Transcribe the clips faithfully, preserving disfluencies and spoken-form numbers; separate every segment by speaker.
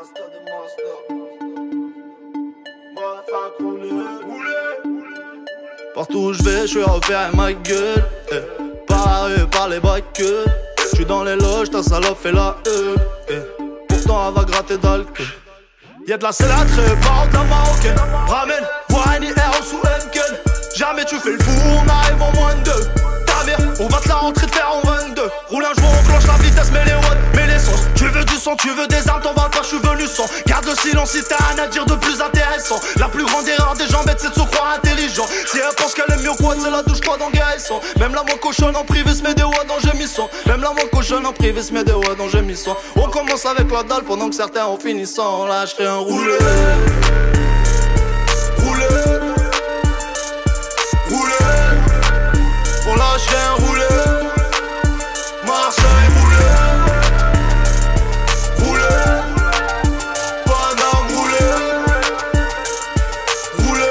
Speaker 1: Master de master. Motherfucker, rouler, rouler. Partout où je vais, je suis repéré ma gueule. Eh. Par la rue, par les bacs. J'suis dans les loges, ta salope fait la E. Eh. Pourtant elle va gratter d'alcool. Y'a de la célatrée, par de la marocaine. Ramène, wine et air sous Henken. Jamais tu fais le fou, on arrive en moins de deux. Ta mère, on va te la rentrer de fer en vingt-deux. Roule un jour, on cloche la vitesse, mets les watts, mets l'essence. Tu veux du son, tu veux des armes, t'en vas pas, j'suis venu sans. Garde le silence si t'as rien à dire de plus intéressant. La plus grande erreur des gens bêtes, c'est de se croire intelligent. Si elle pense qu'elle est mieux quoi, c'est la douche quoi dans Gaëson. Même la moins cochonne en privé se met des watts dans gémissant. Même la moins cochonne en privé se met des watts dans gémissant. On commence avec la dalle pendant que certains en finissant. On lâcherait un roulé. Roulé. Roulé. On lâcherait un roulé. Marseille roulé. Roulé. Paname roulé. Roulé.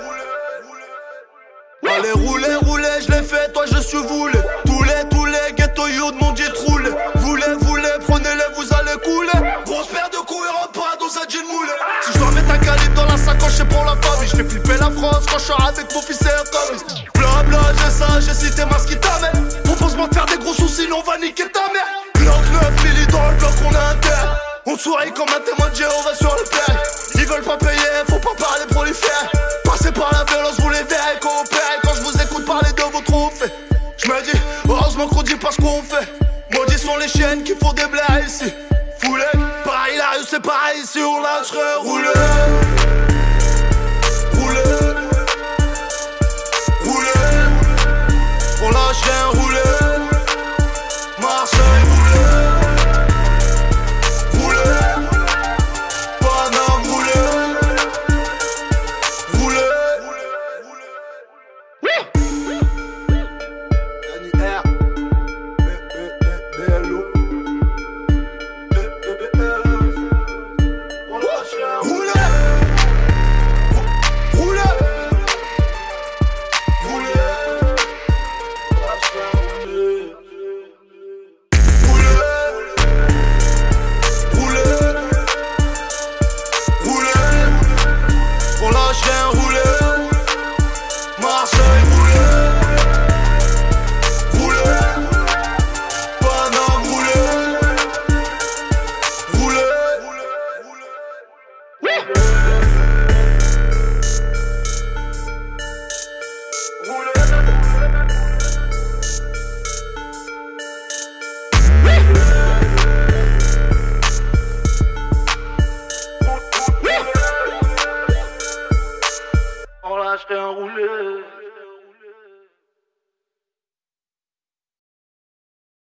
Speaker 1: Allez rouler, rouler, je l'ai fait, toi je suis voulu. Tous les, tous les ghetto youth m'ont dit roulé. Voulez, voulez, prenez-les, vous allez couler. Grosse paire de couilles repas dans un jean moulé. Si je dois mettre un calibre dans la sacoche, c'est pour la famille. Je fais flipper la France quand je sors avec mon fils et un commis. Bla bla, j'ai ça, j'ai cité ma ce qui t'amène. Propose-moi de faire des gros soucis, on va niquer ta mère. Bloc neuf, Lily dans le bloc, on a un terre. On sourit comme un témoin de Jéhovah sur le père. Ils veulent pas payer, faut pas parler prolifère. Passez par la violence, vous les verrez coopérer. Quand je vous écoute parler de vos trophées, je me dis, heureusement qu'on dit pas ce qu'on fait. Maudits sont les chiennes qui font des blagues ici. Foulé, pareil la rue c'est pareil ici, on lâcherait rouler. Rouler. Rouler. On lâcherait un roulé. Marseille roulé. Roulé. Paname roulé. Roulé. Danny R. B L O. On lâcherait un roulé. Roulé. Roulé. On lâche un roulé. Marseille roulé. Roulé. Paname roulé. Roulé. On lâcherait un roulé.